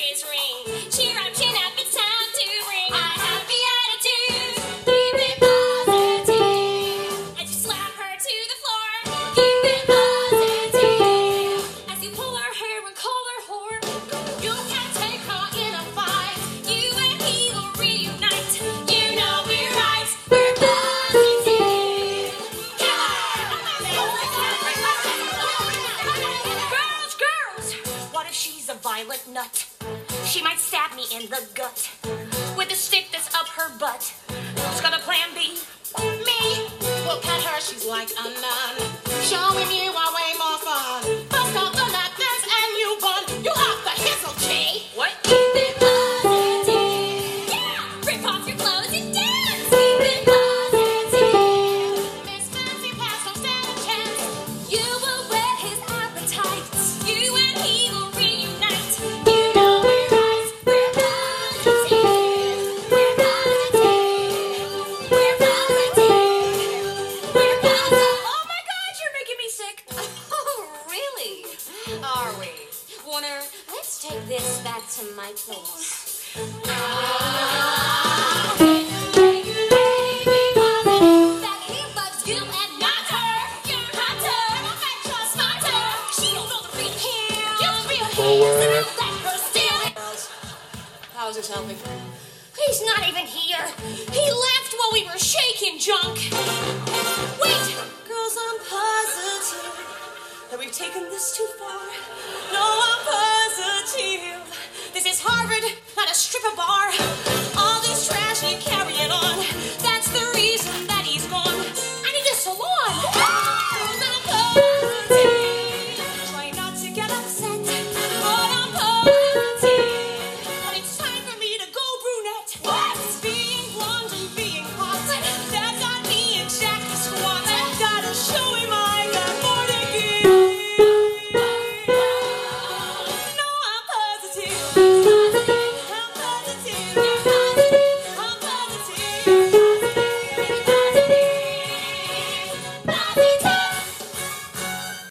his ring. Cheer up, chin up, it's time to ring. I have the attitude, keep it positive. As you slap her to the floor, keep it positive. As you pull her hair and call her whore, you can't take her in a fight. You and he will reunite. You know we're right, we're positive. Girls, what if she's a violent nut? She might stab me in the gut with a stick that's up her butt. Who's got a plan B? Me. Look at her, she's like a nun. Showing you are way more fun. Bust off the lap dance and you won. You off the hizzle, G. What? Keep it positive. Yeah. Rip off your clothes and dance. Keep it positive. Miss Fancy Pants don't stand a chance. You will whet his appetites. You and he will reunite. You know we're right. We're positive. We're positive. We're positive. We're positive. Oh my God, you're making me sick. Oh, really? Are we? Warner, let's take this back to my place. That he loves you and not her. You're hotter. That you're smarter. She don't know the real him. You feel him. So don't let her steal it. How's this helping? He's not even here. He left while we were shaking junk. Wait, girls, I'm positive that we've taken this too far. No, I'm positive. This is Harvard, not a stripper bar.